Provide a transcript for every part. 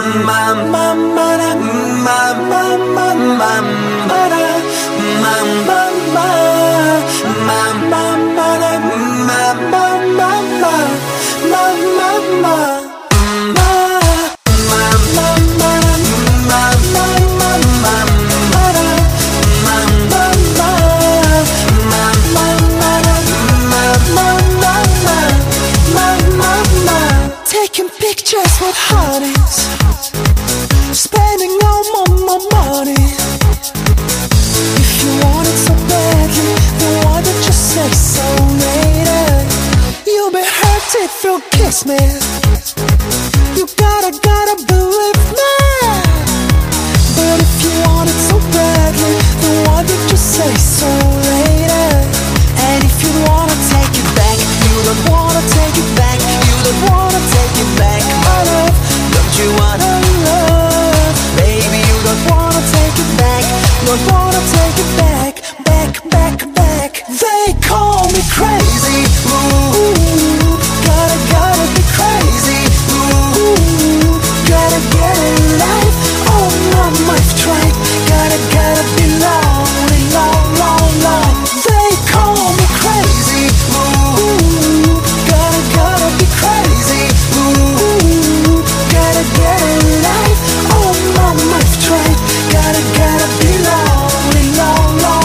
Taking pictures with hotties, spending all my money. If you want it so badly, then why don't you say so later? You'll be hurt if you kiss me. You gotta believe me. But if you want it so badly, then why don't you say so later? And if you wanna take it back, you don't wanna take it back. You don't wanna take it back, my love. Don't you wanna love? Baby, you don't wanna take it back. Don't wanna take it back, back. They call me crazy. Ooh, gotta be crazy. Ooh, gotta get a life. Oh, mama, I've tried. Gotta be lonely, long. They call me crazy. Ooh, gotta be crazy. Ooh, gotta get a life. Oh, mama, I've tried. Gotta be lonely, long.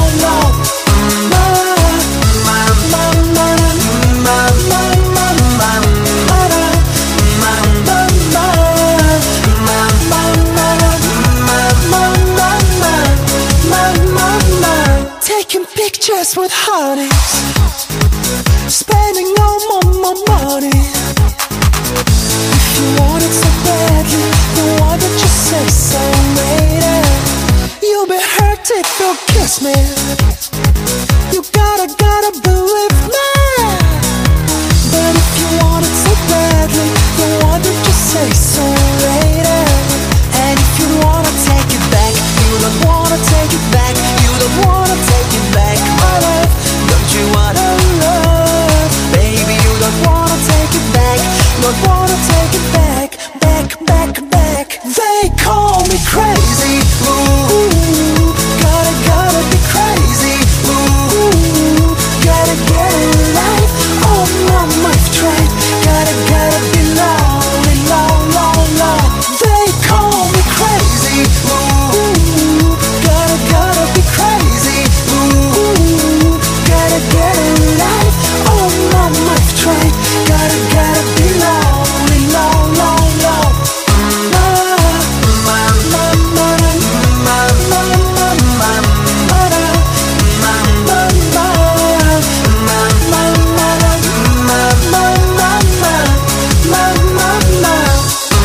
Taking pictures with hotties, spending all my money. If you want it so badly, then why don't you say so later? You'll be hurt if you kiss me. You gotta believe me. But if you want it so badly, then why don't you say so later? And if you wanna take it back, you don't wanna take it back. You don't wanna take it back, my love. Don't you wanna love? Baby, you don't wanna take it back. Don't wanna take